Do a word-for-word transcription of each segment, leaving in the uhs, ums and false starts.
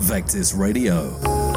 Vectis Radio.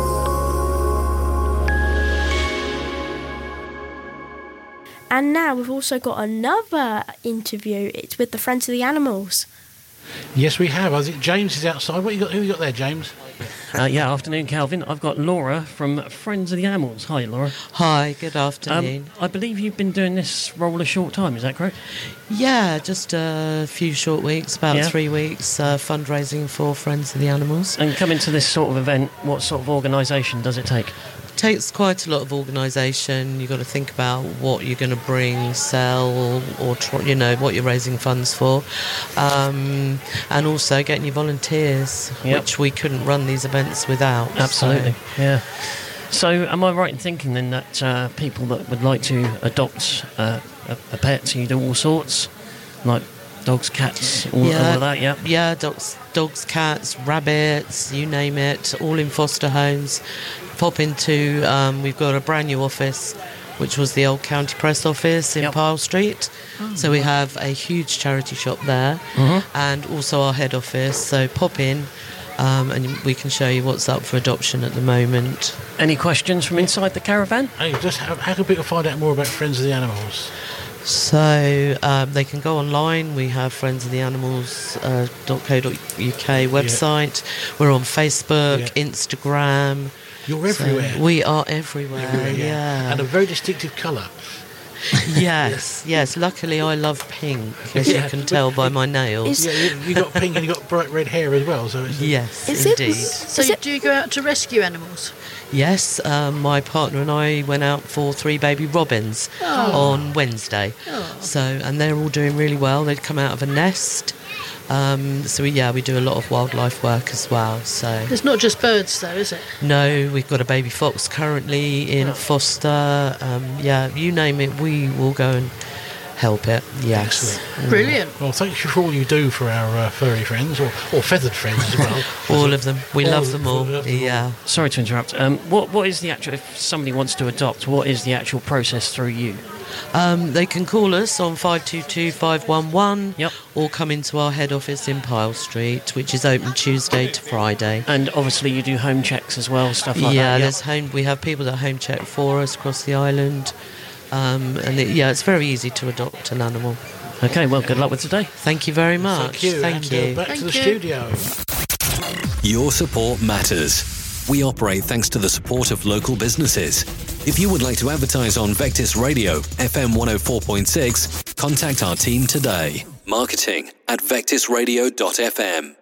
And now we've also got another interview. It's with the Friends of the Animals. Yes, we have. I think James is outside. What you got? Who you got there, James? Uh, yeah, afternoon, Calvin. I've got Laura from Friends of the Animals. Hi, Laura. Hi, good afternoon. Um, I believe you've been doing this role a short time, is that correct? Yeah, just a few short weeks, about Yeah. three weeks, uh, fundraising for Friends of the Animals. And coming to this sort of event, what sort of organisation does it take? Takes quite a lot of organisation. You've got to think about what you're going to bring, sell, or try, you know what you're raising funds for, um, and also getting your volunteers, Yep. which we couldn't run these events without. Absolutely, So, yeah. So, am I right in thinking then that uh, people that would like to adopt uh, a, a pet, you do all sorts, like dogs, cats, all, Yeah. all of that, yeah? yeah, dogs, dogs, cats, rabbits, you name it, all in foster homes. Pop into, um, we've got a brand new office, which was the old County Press office in Yep. Pyle Street. Oh, so we have a huge charity shop there, Mhm. and also our head office. So pop in, um, and we can show you what's up for adoption at the moment. Any questions from inside the caravan? Hey, just how, how can people find out more about Friends of the Animals? So um, they can go online. We have friends of the animals dot co dot uk website. We're on Facebook, Yeah. Instagram. You're So everywhere. we are everywhere, Everywhere, yeah. And a very distinctive colour. Yes, yes. Luckily, I love pink, as Yeah. you can tell by my nails. Is- Yeah, you, you got pink and you got bright red hair as well. So it's Yes, Is it- indeed. So Is it- do you go out to rescue animals? Yes, um, my partner and I went out for three baby robins on Wednesday. So, and they're all doing really well. They'd come out of a nest. Um, so we, yeah, we do a lot of wildlife work as well. So It's not just birds, though, is it? no, we've got a baby fox currently in foster. Um, yeah, you name it, we will go and help it. Yes. Excellent. Brilliant. Well, thank you for all you do for our uh, furry friends, or, or feathered friends as well. All of them. We All love of them them, all. we love them all. Yeah. Sorry to interrupt. Um, what What is the actual, if somebody wants to adopt, what is the actual process through you? Um, they can call us on five two two, five one one Yep. or come into our head office in Pyle Street, which is open Tuesday to Friday. And obviously you do home checks as well, stuff like yeah, that. there's home. We have people that home check for us across the island, um, and it, yeah, it's very easy to adopt an animal. Okay, well, good luck with today. Thank you very much. Thank you. Thank and, you. Uh, back Thank to the you. studio. Your support matters. We operate thanks to the support of local businesses. If you would like to advertise on Vectis Radio, F M one oh four point six, contact our team today. Marketing at vectis radio dot f m.